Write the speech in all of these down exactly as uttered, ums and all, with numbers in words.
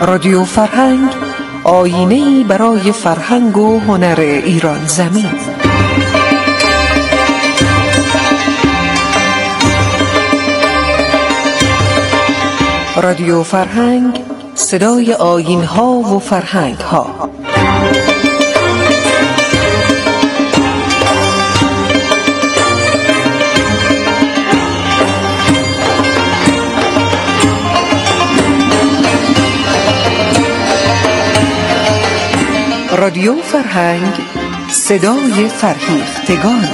رادیو فرهنگ، آیینه‌ای برای فرهنگ و هنر ایران زمین. رادیو فرهنگ، صدای آیین‌ها و فرهنگ‌ها. رادیو فرهنگ، صدای فرهیختگان.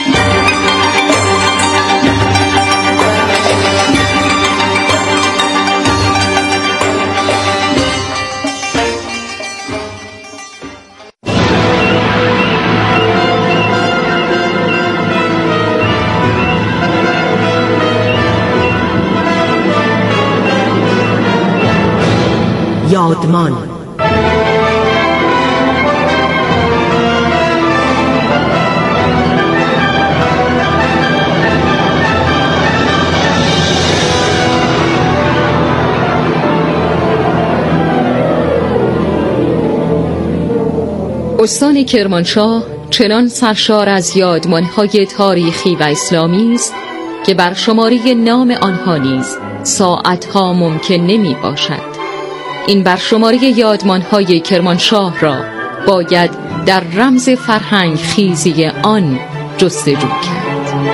یادمان. استان کرمانشاه چنان سرشار از یادمان‌های تاریخی و اسلامی است که برشماری نام آنها نیز ساعتها ممکن نمی باشد. این برشماری یادمان‌های کرمانشاه را باید در رمز فرهنگ خیزی آن جستجو کرد.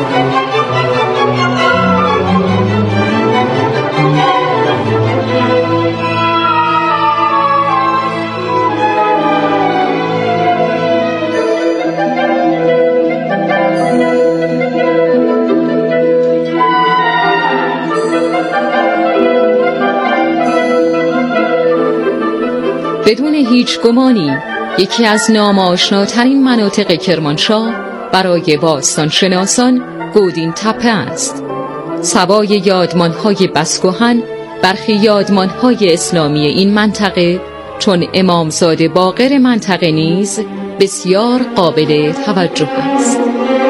بدون هیچ گمانی یکی از نام‌آشناترین مناطق کرمانشاه برای باستانشناسان گودین تپه است. سوای یادمان‌های بس کهن، برخی یادمان‌های اسلامی این منطقه چون امامزاده باقر منطقه نیز بسیار قابل توجه است.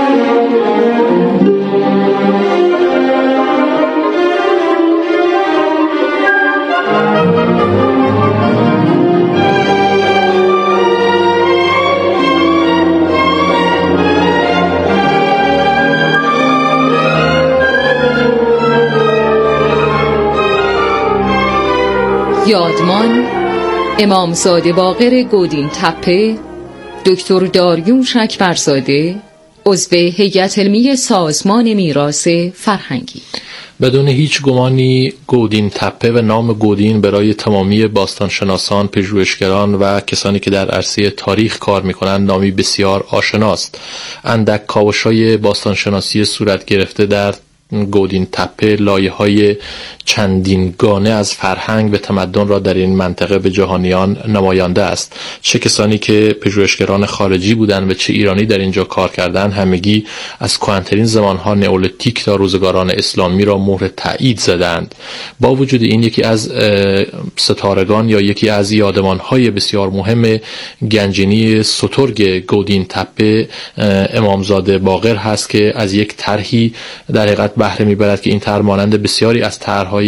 یادمان امامزاده باقر گودین تپه، دکتر داریوش اکبرزاده، عضو هیئت علمی سازمان میراث فرهنگی. بدون هیچ گمانی گودین تپه و نام گودین برای تمامی باستانشناسان، پژوهشگران و کسانی که در عرصه تاریخ کار می‌کنند نامی بسیار آشناست. اندک کاوش‌های باستانشناسی صورت گرفته در گودین تپه لایه‌های چندینگانه از فرهنگ و تمدن را در این منطقه به جهانیان نمایانده است. چه کسانی که پژوهشگران خارجی بودند و چه ایرانی در اینجا کار کردند، همگی از کهن‌ترین زمان‌ها نئولیتیک تا روزگاران اسلامی را مهر تایید زدند. با وجود این یکی از ستارگان یا یکی از یادمان‌های بسیار مهم گنجینی سترگ گودین تپه امامزاده باقر هست که از یک طرحی در حقیقت بهره میبرد که این طرح مانند بسیاری از طرح‌های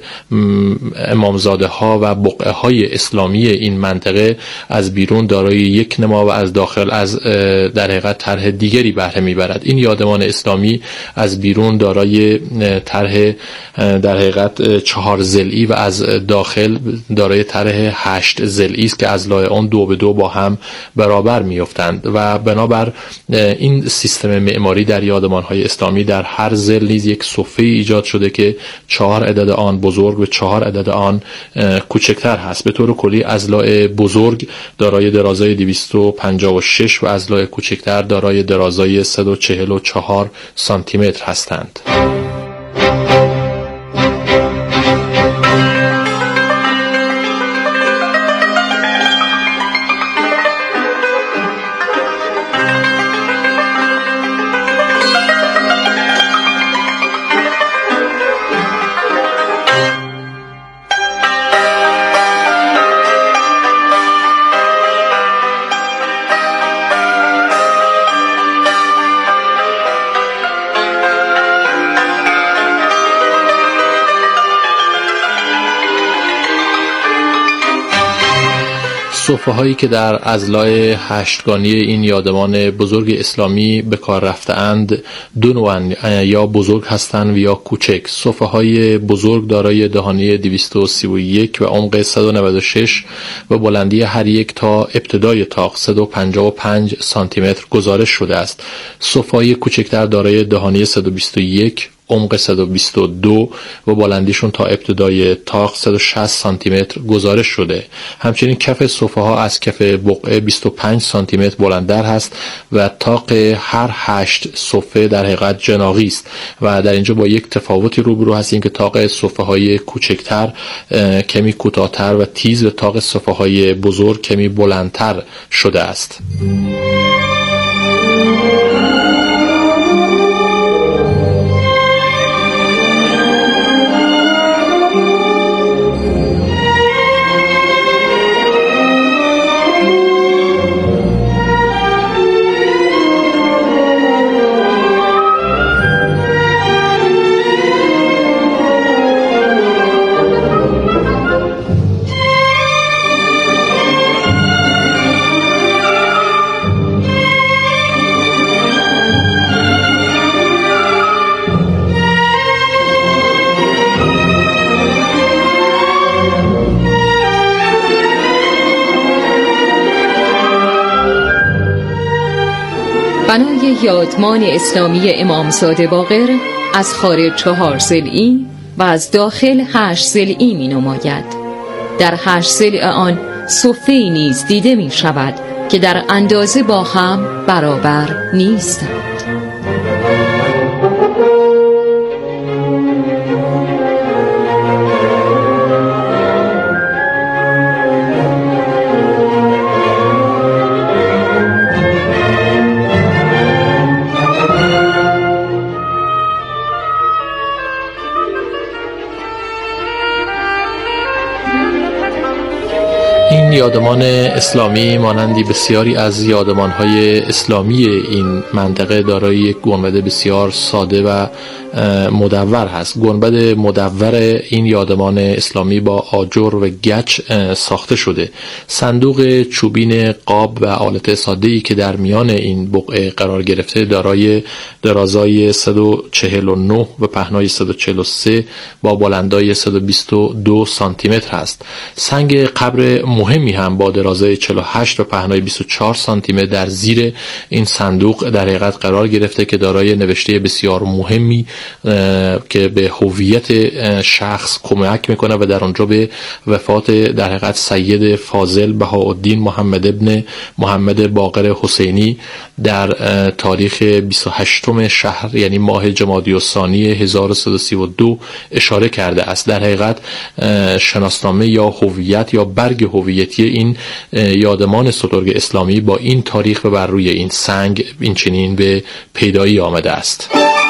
امامزاده ها و بقعه های اسلامی این منطقه از بیرون دارای یک نما و از داخل از در حقیقت طرح دیگری بهره میبرد. این یادمان اسلامی از بیرون دارای طرح در حقیقت چهار ضلعی و از داخل دارای طرح هشت ضلعی است که از لای آن دو به دو با هم برابر میافتند و بنابر این سیستم معماری در یادمان های اسلامی در هر ضلع نیز یک صفحه ایجاد شده که چهار عدد آن بزرگ و چهار عدد آن کوچکتر هست. به طور کلی اضلاع بزرگ دارای درازای دویست و پنجاه و شش و اضلاع کوچکتر دارای درازای صد و چهل و چهار سانتی متر هستند. صفحه هایی که در اضلاع هشتگانی این یادمان بزرگ اسلامی به کار رفته‌اند دو نوعن، یا بزرگ هستند و یا کوچک. صفحه های بزرگ دارای دهانه دویست و سی و یک و عمق صد و نود و شش و بلندی هر یک تا ابتدای طاق صد و پنجاه و پنج سانتی متر گزارش شده است. صفحه های کوچکتر دارای دهانه صد و بیست و یک، عمق صد و بیست و دو و بلندیشون تا ابتدای طاق صد و شصت سانتی متر گزارش شده. همچنین کف صفحه ها از کف بقعه بیست و پنج سانتی متر بلندتر هست و طاق هر هشت صفحه در حقیقت جناغی است و در اینجا با یک تفاوتی روبرو هستیم که طاق صفحه های کوچکتر کمی کوتاه‌تر و تیز و طاق صفحه های بزرگ کمی بلندتر شده است. بنای یادمان اسلامی امامزاده باقر از خارج چهار ضلعی و از داخل هشت ضلعی می نماید. در هشت ضلع آن صفحه‌ای نیز دیده می شود که در اندازه با هم برابر نیستند. این یادمان اسلامی مانندی بسیاری از یادمان‌های اسلامی این منطقه دارای یک گنبد بسیار ساده و مدور هست. گنبد مدور این یادمان اسلامی با آجر و گچ ساخته شده. صندوق چوبین قاب و آلت ساده‌ای که در میان این بقعه قرار گرفته دارای درازای صد و چهل و نه و پهنای صد و چهل و سه با بلندای صد و بیست و دو سانتی متر است. سنگ قبر مهمی هم با درازای چهل و هشت و پهنای بیست و چهار سانتی متر در زیر این صندوق در حقیقت قرار گرفته که دارای نوشته بسیار مهمی که به هویت شخص کمک میکنه و در آنجا به وفات در حقیقت سید فاضل بهاءالدین محمد ابن محمد باقر حسینی در تاریخ بیست و هشتم شهر یعنی ماه جمادی الثانی هزار و سیصد و سی و دو اشاره کرده است. در حقیقت شناسنامه یا هویت یا برگ هویتی این یادمان سترگ اسلامی با این تاریخ و بر روی این سنگ این چنین به پیدایی آمده است.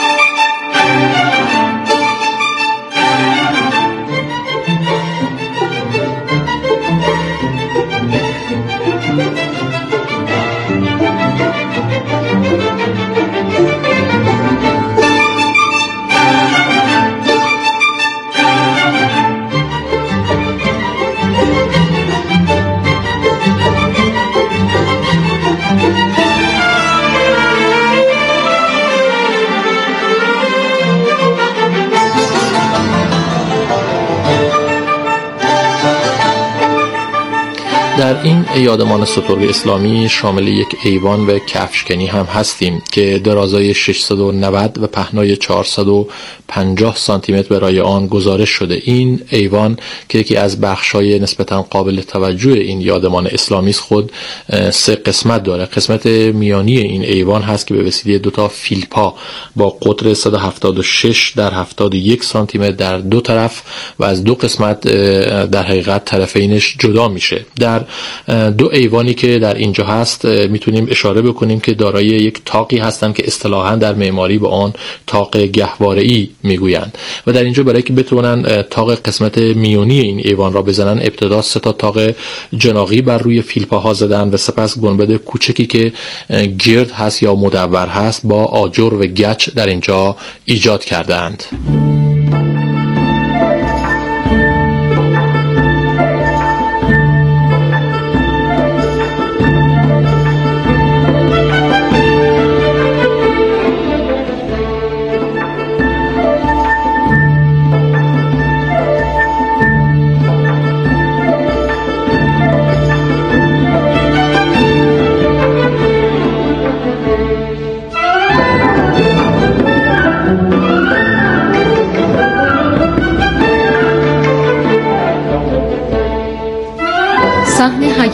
در این یادمان سترگ اسلامی شامل یک ایوان و کفشکنی هم هستیم که درازای ششصد و نود و پهنای چهارصد و پنجاه سانتی متر برای آن گزارش شده. این ایوان که یکی از بخش‌های نسبتاً قابل توجه این یادمان اسلامی است خود سه قسمت داره. قسمت میانی این ایوان هست که به وسیله دو تا فیلپا با قطر صد و هفتاد و شش در هفتاد و یک سانتی متر در دو طرف و از دو قسمت در حقیقت طرفینش جدا میشه. در دو ایوانی که در اینجا هست میتونیم اشاره بکنیم که دارای یک طاقی هستند که اصطلاحاً در معماری به آن طاق گهواره‌ای میگویند و در اینجا برای که بتونن طاق قسمت میانی این ایوان را بزنن ابتدا سه تا طاق جناغی بر روی فیلپاها زدن و سپس گنبد کوچکی که گرد هست یا مدور هست با آجر و گچ در اینجا ایجاد کردند.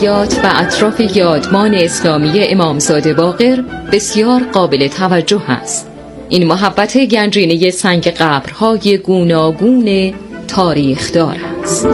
حیات و اطراف یادمان اسلامی امامزاده باقر بسیار قابل توجه است. این محبت گنجینه سنگ قبرهای گوناگون تاریخ دار است.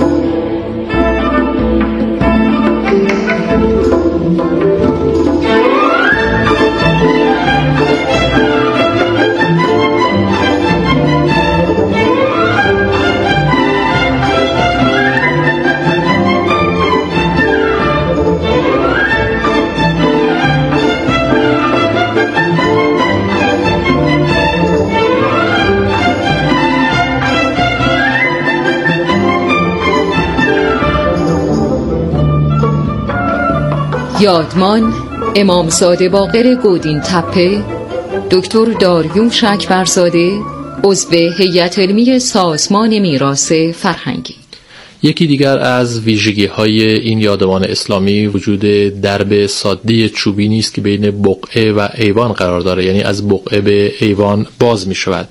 یادمان امامزاده باقر گودین تپه، دکتر داریوش اکبرزاده، عضو هیئت علمی سازمان میراث فرهنگی. یکی دیگر از ویژگی‌های این یادمان اسلامی وجود درب ساده چوبی نیست که بین بقعه و ایوان قرار داره، یعنی از بقعه به ایوان باز می شود.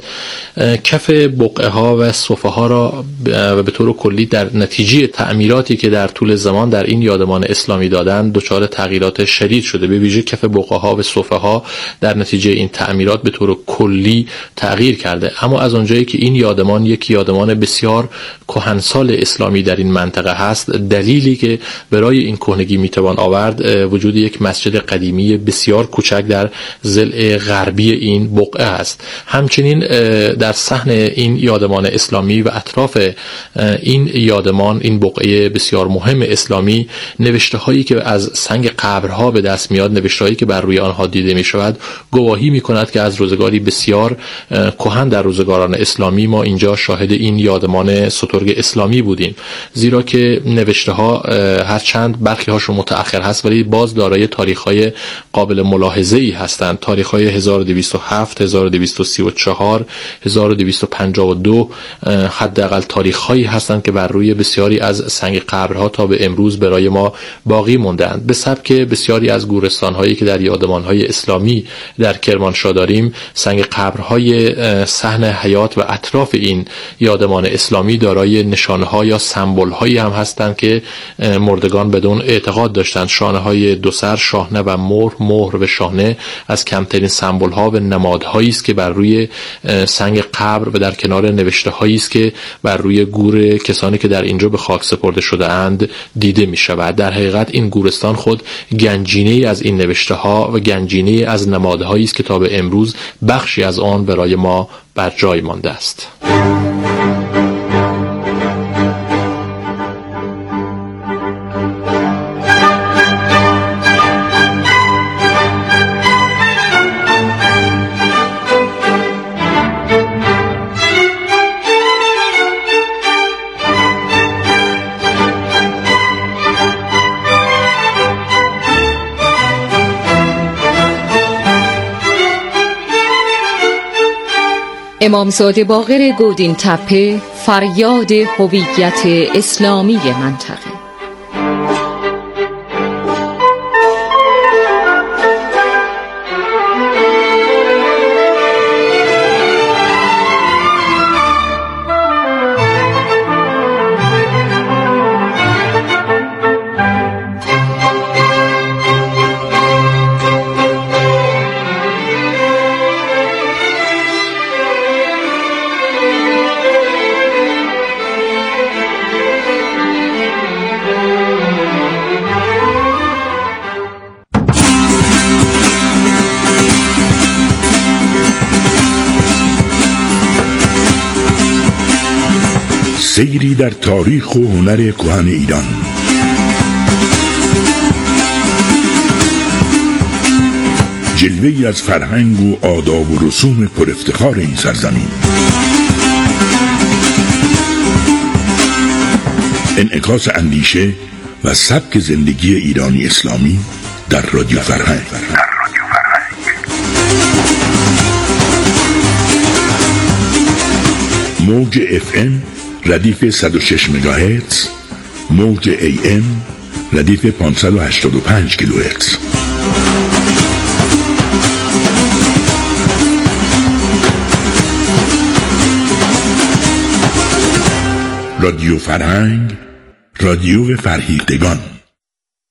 کف بقعه ها و صفحه ها را و به طور کلی در نتیجه تعمیراتی که در طول زمان در این یادمان اسلامی دادن دچار تغییرات شدید شده. به ویژه کف بقعه ها و صفحه ها در نتیجه این تعمیرات به طور کلی تغییر کرده. اما از اونجایی که این یادمان یک یادمان بسیار کهنسال اسلامی در این منطقه هست، دلیلی که برای این کهنگی میتوان آورد وجود یک مسجد قدیمی بسیار کوچک در ضلع غربی این بقعه است. همچنین در صحن این یادمان اسلامی و اطراف این یادمان، این بقعه بسیار مهم اسلامی، نوشته هایی که از سنگ قبرها به دست میاد، نوشته هایی که بر روی آنها دیده می شود، گواهی می کند که از روزگاری بسیار کهن در روزگاران اسلامی ما اینجا شاهد این یادمان سترگ اسلامی بودیم. زیرا که نوشته ها هرچند برخی هاشون متأخر هست ولی باز دارای تاریخ های قابل ملاحظه ای هستند. تاریخ های هزار و دویست و هفت، هزار و دویست و سی و چهار، هزار و دویست و پنجاه و دو حداقل تاریخ هایی هستند که بر روی بسیاری از سنگ قبرها تا به امروز برای ما باقی موندند. به سبک بسیاری از گورستان هایی که در یادمان های اسلامی در کرمانشاه داریم، سنگ قبرهای صحن حیات و اطراف این یادمان اسلامی دارای نشانه ها یا سمبل هایی هم هستند که مردگان بدون اعتقاد داشتند. شانه های دو سر، شاهنه و مهر، مهر و شاهنه از کمترین سمبل ها و نمادهایی است که بر روی سنگ قبر و در کنار نوشته هایی است که بر روی گور کسانی که در اینجا به خاک سپرده شده اند دیده می شود. در حقیقت این گورستان خود گنجینه از این نوشته ها و گنجینه از نمادهایی است که تا به امروز بخشی از آن برای ما بر جای مانده است. امامزاده باقر گودین تپه، فریاد هویت اسلامی منطقه. سیری در تاریخ و هنر کهن ایران. جلوه‌ای از فرهنگ و آداب و رسوم پر افتخار این سرزمین. انعکاس اندیشه و سبک زندگی ایرانی اسلامی در رادیو فرهنگ. موج اف ام ردیف صد و شش مگاهرتز، موج ای ام ردیف پانصد و هشتاد و پنج کیلوهرتز. رادیو فرهنگ، رادیو فرهیختگان.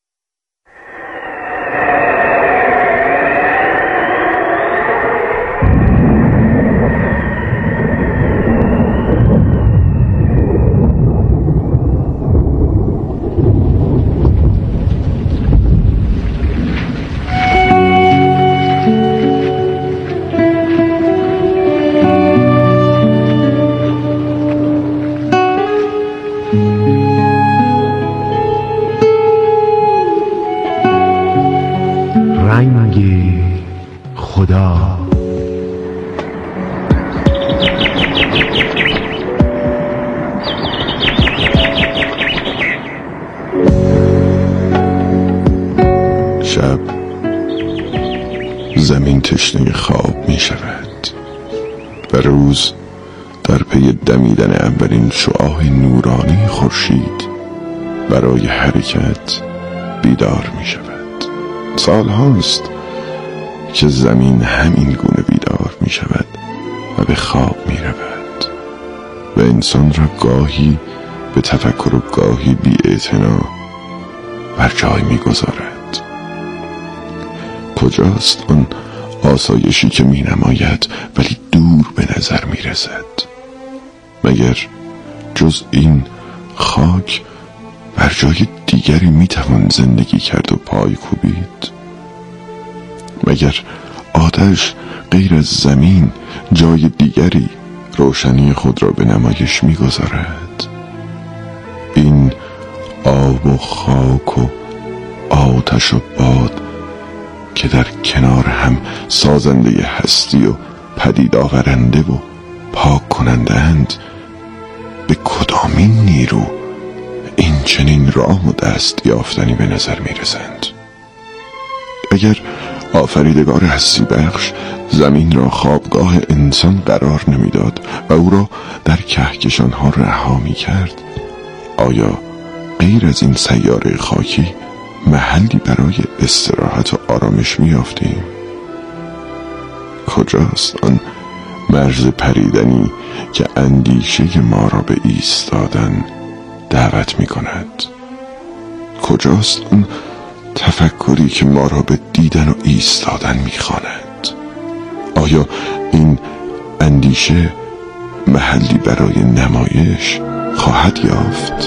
رنگ خدا. شب زمین تشنه خواب می شود و روز در پی دمیدن اولین شعاع نورانی خورشید برای حرکت بیدار می شود. سال هاست که زمین همین گونه بیدار می شود و به خواب می رود و انسان را گاهی به تفکر و گاهی بی اعتنا بر جای می گذارد. کجاست آن آسایشی که می نماید ولی دور به نظر می رسد؟ مگر جز این خاک بر جای دیگری می توان زندگی کرد و پای کوبید؟ مگر آتش غیر از زمین جای دیگری روشنی خود را به نمایش می گذارد؟ این آب و خاک و آتش و باد که در کنار هم سازنده هستی و پدید آورنده و پاک کننده اند، به کدامین نیرو این چنین راه و دست یافتنی به نظر می رسند؟ اگر آفریدگار هستی بخش زمین را خوابگاه انسان قرار نمیداد و او را در کهکشانها رها می کرد، آیا غیر از این سیاره خاکی محلی برای استراحت و آرامش می یافتیم؟ کجاست آن مرز پریدنی که اندیشه ما را به ایستادن دعوت می کند؟ کجاست اون تفکری که ما را به دیدن و ایستادن می خواند؟ آیا این اندیشه محلی برای نمایش خواهد یافت؟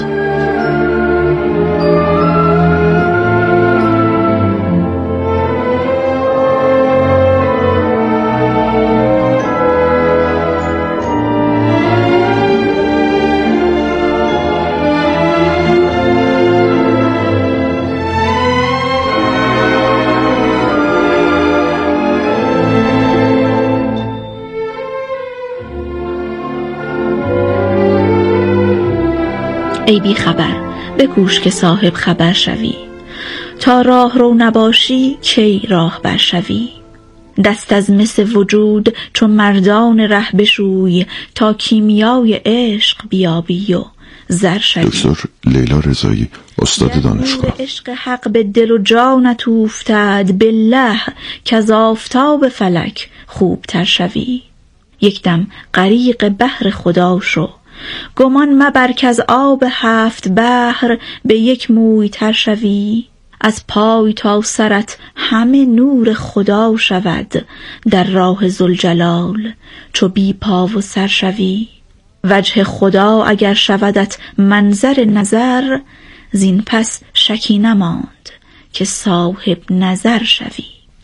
ای بی خبر بکوش که صاحب خبر شوی، تا راه رو نباشی کی راه بر شوی. دست از مس وجود چون مردان ره بشوی، تا کیمیای عشق بیابی و زر شوی. دکتر لیلا رضایی، استاد دانشگاه. عشق حق به دل و جانت اوفتد، بالله که از آفتاب فلک خوب تر شوی. یک دم غریق بحر خدا شو، گمان مبر که از آب هفت بحر به یک موی تر شوی. از پای تا سرت همه نور خدا شود، در راه ذوالجلال چو بی پا و سر شوی. وجه خدا اگر شودت منظر نظر، زین پس شکی نماند که صاحب نظر شوی.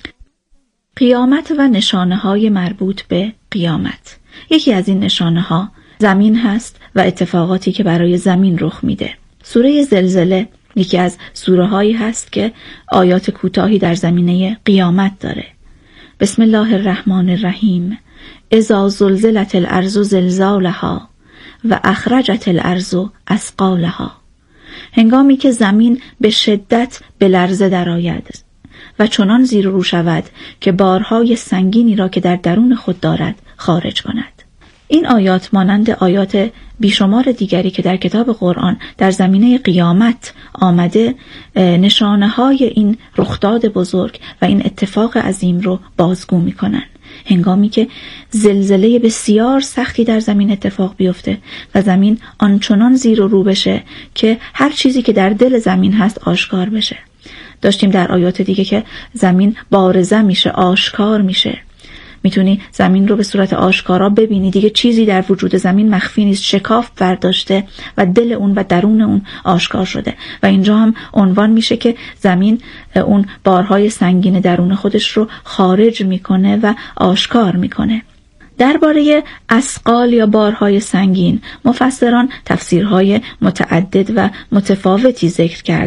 قیامت و نشانه های مربوط به قیامت. یکی از این نشانه ها زمین هست و اتفاقاتی که برای زمین رخ میده. سوره زلزله یکی از سوره هایی هست که آیات کوتاهی در زمینه قیامت داره. بسم الله الرحمن الرحیم. اذا زلزلت الارض زلزالها و اخرجت الارض اثقالها. هنگامی که زمین به شدت به لرزه درآید و چنان زیر و رو شود که بارهای سنگینی را که در درون خود دارد خارج کند. این آیات مانند آیات بیشمار دیگری که در کتاب قرآن در زمینه قیامت آمده، نشانه های این رخداد بزرگ و این اتفاق عظیم رو بازگو می کنن. هنگامی که زلزله بسیار سختی در زمین اتفاق بیفته و زمین آنچنان زیر و رو بشه که هر چیزی که در دل زمین هست آشکار بشه. داشتیم در آیات دیگه که زمین بارزه میشه، آشکار میشه. میتونی زمین رو به صورت آشکارا ببینی، دیگه چیزی در وجود زمین مخفی نیست، شکاف برداشته و دل اون و درون اون آشکار شده. و اینجا هم عنوان میشه که زمین اون بارهای سنگین درون خودش رو خارج میکنه و آشکار میکنه. درباره اثقال یا بارهای سنگین مفسران تفسیرهای متعدد و متفاوتی ذکر کردن.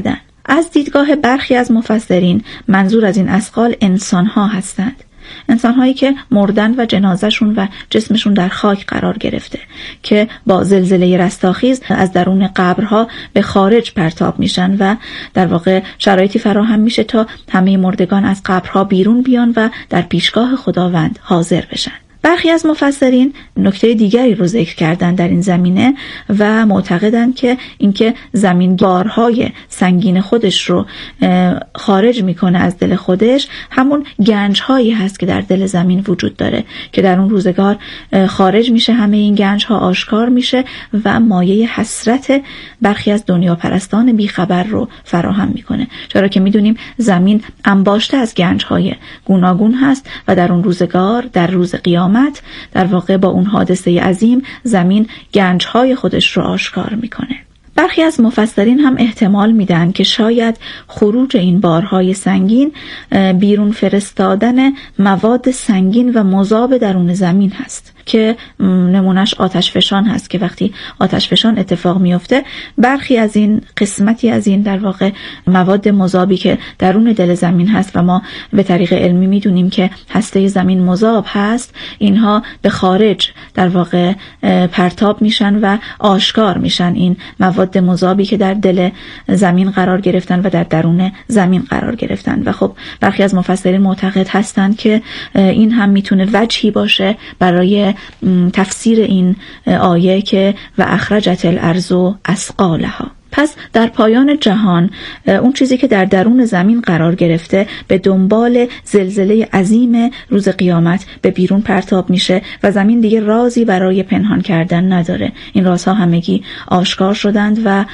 از دیدگاه برخی از مفسرین منظور از این اثقال انسان‌ها هستند، انسان‌هایی که مردن و جنازه‌شون و جسمشون در خاک قرار گرفته که با زلزله رستاخیز از درون قبرها به خارج پرتاب میشن و در واقع شرایطی فراهم میشه تا همه مردگان از قبرها بیرون بیان و در پیشگاه خداوند حاضر بشن. برخی از مفسرین نکته دیگری رو ذکر کردن در این زمینه و معتقدند که اینکه زمین بارهای سنگین خودش رو خارج میکنه از دل خودش همون گنج‌هایی هست که در دل زمین وجود داره که در اون روزگار خارج میشه، همه این گنج‌ها آشکار میشه و مایه حسرت برخی از دنیا پرستان بیخبر رو فراهم میکنه، چرا که میدونیم زمین انباشته از گنج‌های گوناگون هست و در اون روزگار در روز قیامت در واقع با اون حادثه عظیم زمین گنج‌های خودش رو آشکار میکنه. برخی از مفسرین هم احتمال میدن که شاید خروج این بارهای سنگین بیرون فرستادن مواد سنگین و مذاب درون زمین هست که نمونش آتش فشان هست که وقتی آتش فشان اتفاق میفته برخی از این قسمتی از این در واقع مواد مذابی که درون دل زمین هست و ما به طریق علمی میدونیم که هسته زمین مذاب هست، اینها به خارج در واقع پرتاب میشن و آشکار میشن، این مواد مذابی که در دل زمین قرار گرفتن و در درون زمین قرار گرفتن. و خب برخی از مفسرین معتقد هستند که این هم میتونه وجهی باشه برای تفسیر این آیه که و اخرجت الارض اثقالها. پس در پایان جهان اون چیزی که در درون زمین قرار گرفته به دنبال زلزله عظیم روز قیامت به بیرون پرتاب میشه و زمین دیگه رازی برای پنهان کردن نداره. این رازها همگی آشکار شدند و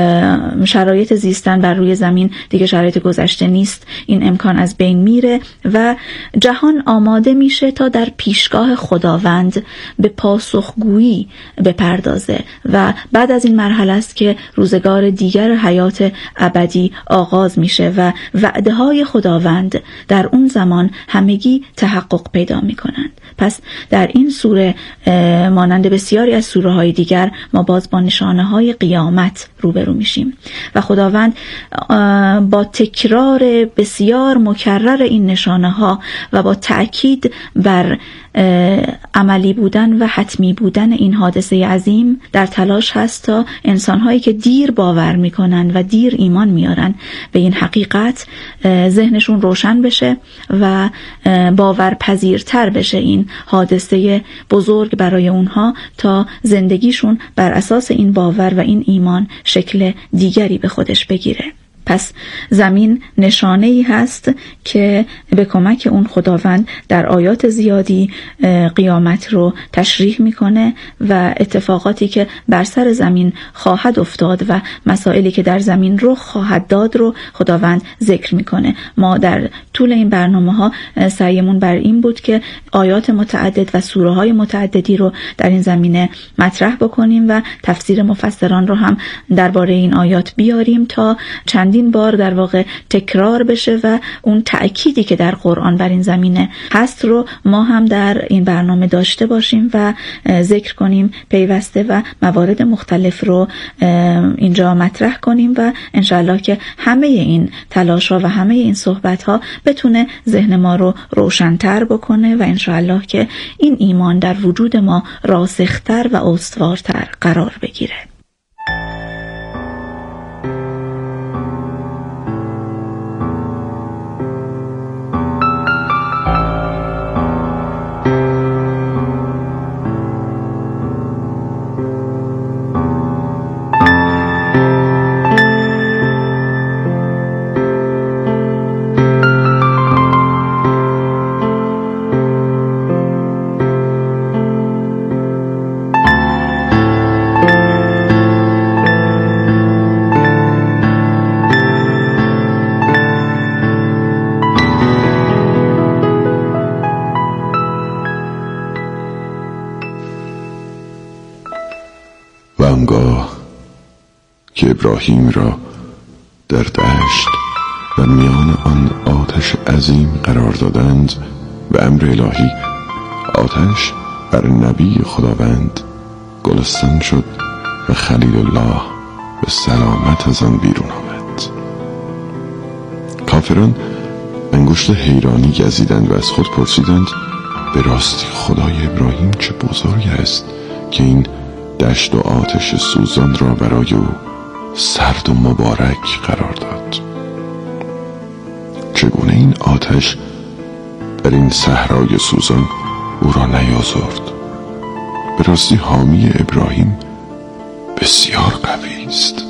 شرایط زیستن بر روی زمین دیگه شرایط گذشته نیست، این امکان از بین میره و جهان آماده میشه تا در پیشگاه خداوند به پاسخگویی بپردازه و بعد از این مرحله است که روزگار دیگر حیات ابدی آغاز میشه و وعده های خداوند در اون زمان همگی تحقق پیدا میکنند. پس در این سوره مانند بسیاری از سوره های دیگر ما باز با نشانه های قیامت روبرو میشیم و خداوند با تکرار بسیار مکرر این نشانه ها و با تأکید بر عملی بودن و حتمی بودن این حادثه عظیم در تلاش هست تا انسان‌هایی که دیر باور میکنن و دیر ایمان میارن به این حقیقت ذهنشون روشن بشه و باورپذیرتر بشه این حادثه بزرگ برای اونها تا زندگیشون بر اساس این باور و این ایمان شکل دیگری به خودش بگیره. پس زمین نشانه‌ای هست که به کمک اون خداوند در آیات زیادی قیامت رو تشریح میکنه و اتفاقاتی که بر سر زمین خواهد افتاد و مسائلی که در زمین رو خواهد داد رو خداوند ذکر میکنه. ما در طول این برنامه ها سعیمون بر این بود که آیات متعدد و سوره های متعددی رو در این زمینه مطرح بکنیم و تفسیر مفسران رو هم درباره این آیات بیاریم تا چندین این بار در واقع تکرار بشه و اون تأکیدی که در قرآن بر این زمینه هست رو ما هم در این برنامه داشته باشیم و ذکر کنیم پیوسته و موارد مختلف رو اینجا مطرح کنیم و انشاءالله که همه این تلاش ها و همه این صحبت ها بتونه ذهن ما رو روشن‌تر بکنه و انشاءالله که این ایمان در وجود ما راسختر و استوارتر قرار بگیره. آنگاه که ابراهیم را در دشت و میان آن آتش عظیم قرار دادند و امر الهی آتش بر نبی خداوند گلستان شد و خلیل الله به سلامت از آن بیرون آمد کافران انگشت حیرانی گزیدند و از خود پرسیدند به راستی خدای ابراهیم چه بزرگ است که این دشت و آتش سوزان را برای او سرد و مبارک قرار داد. چگونه این آتش در این صحرای سوزان او را نیازرد؟ به راستی حامی ابراهیم بسیار قوی است.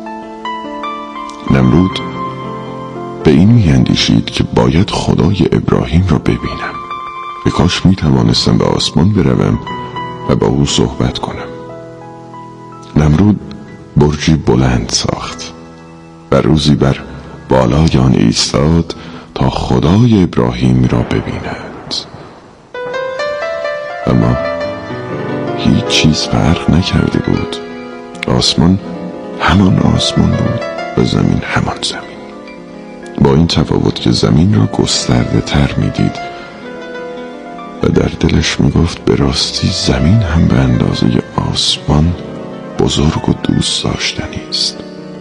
نمرود به این میاندیشید که باید خدای ابراهیم را ببینم. به کاش می توانستم به آسمان بروم و با او صحبت کنم. نمرود برجی بلند ساخت و روزی بر بالای آن ایستاد تا خدای ابراهیم را ببیند. اما هیچ چیز فرق نکرده بود. آسمان همان آسمان بود و زمین همان زمین، با این تفاوت که زمین را گسترده تر می دید و در دلش می گفت به راستی زمین هم به اندازه آسمان بزرگ و دوست داشتنی است.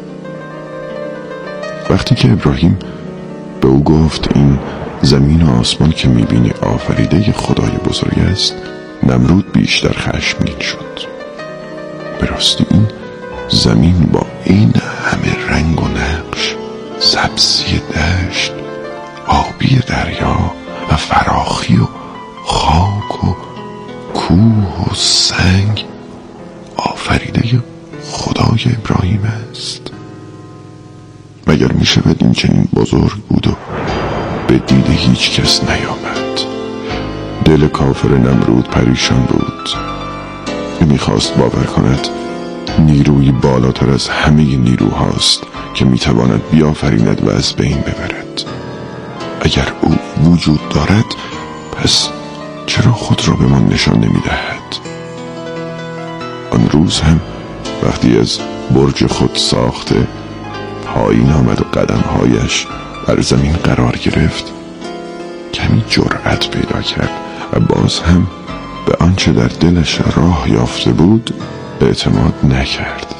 وقتی که ابراهیم به او گفت این زمین و آسمان که می بینی آفریده خدای بزرگ است، نمرود بیشتر خشمگین شد. به راستی این زمین با این همه رنگ و نقش، سبزی دشت، آبی دریا و فراخی و خاک و کوه و سنگ آفریده خدای ابراهیم است. مگر می شود این چنین بزرگ بود و به دید هیچ کس نیامد؟ دل کافر نمرود پریشان بود. می خواست باور کند نیروی بالاتر از همه نیروهاست که می تواند بیافریند و از بین ببرد. اگر او وجود دارد پس چرا خود را به من نشان نمی دهد؟ آن روز هم وقتی از برج خود ساخته پایین آمد و قدمهایش بر زمین قرار گرفت، کمی جرأت پیدا کرد و باز هم به آنچه در دلش راه یافته بود اعتماد نکرد.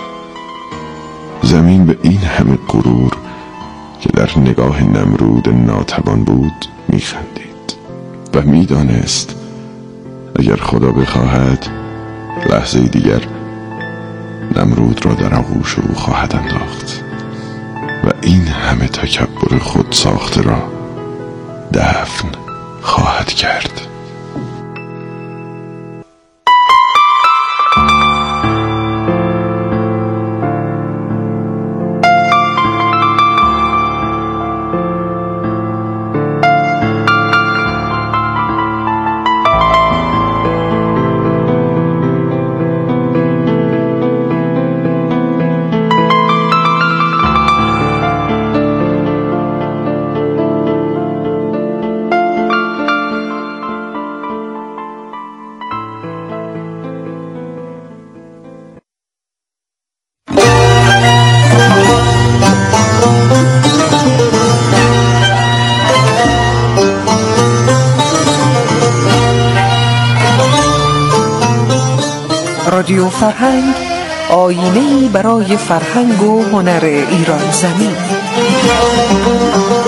زمین به این همه غرور که در نگاه نمرود ناتوان بود میخندید و میدانست اگر خدا بخواهد لحظه دیگر نمرود را در آغوش او خواهد انداخت و این همه تکبر خود ساخته را دفن خواهد کرد. رادیو فرهنگ، آیینه‌ای برای فرهنگ و هنر ایران زمین.